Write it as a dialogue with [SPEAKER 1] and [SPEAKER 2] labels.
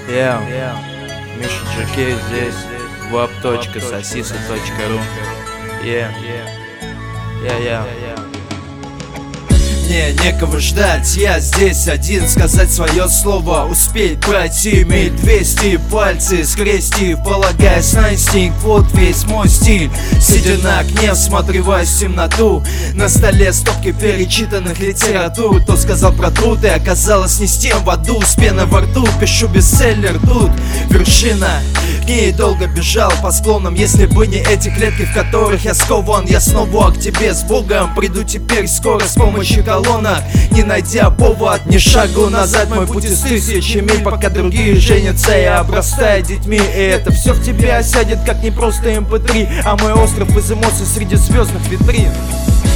[SPEAKER 1] Миша Джекей здесь, wap.sosisa.ru.
[SPEAKER 2] Мне некого ждать, я здесь один. Сказать свое слово, успеть пройти. Иметь 200 пальцы, скрести, полагаясь на инстинкт. Вот весь мой стиль. Сидя на окне, всматриваясь в темноту. На столе стопки перечитанных литератур. Кто сказал про труд, и оказалось не с тем в аду. С пеной во рту, пишу бестселлер тут. Вершина, к ней долго бежал по склонам. Если бы не эти клетки, в которых я скован, я снова к тебе с Богом приду теперь скоро с помощью колонок. Не найдя повод, ни шагу назад. Мой путь из тысячи миль, пока другие женятся и обрастают детьми. И это все в тебе осядет, как не просто MP3, а мой остров из эмоций среди звездных витрин.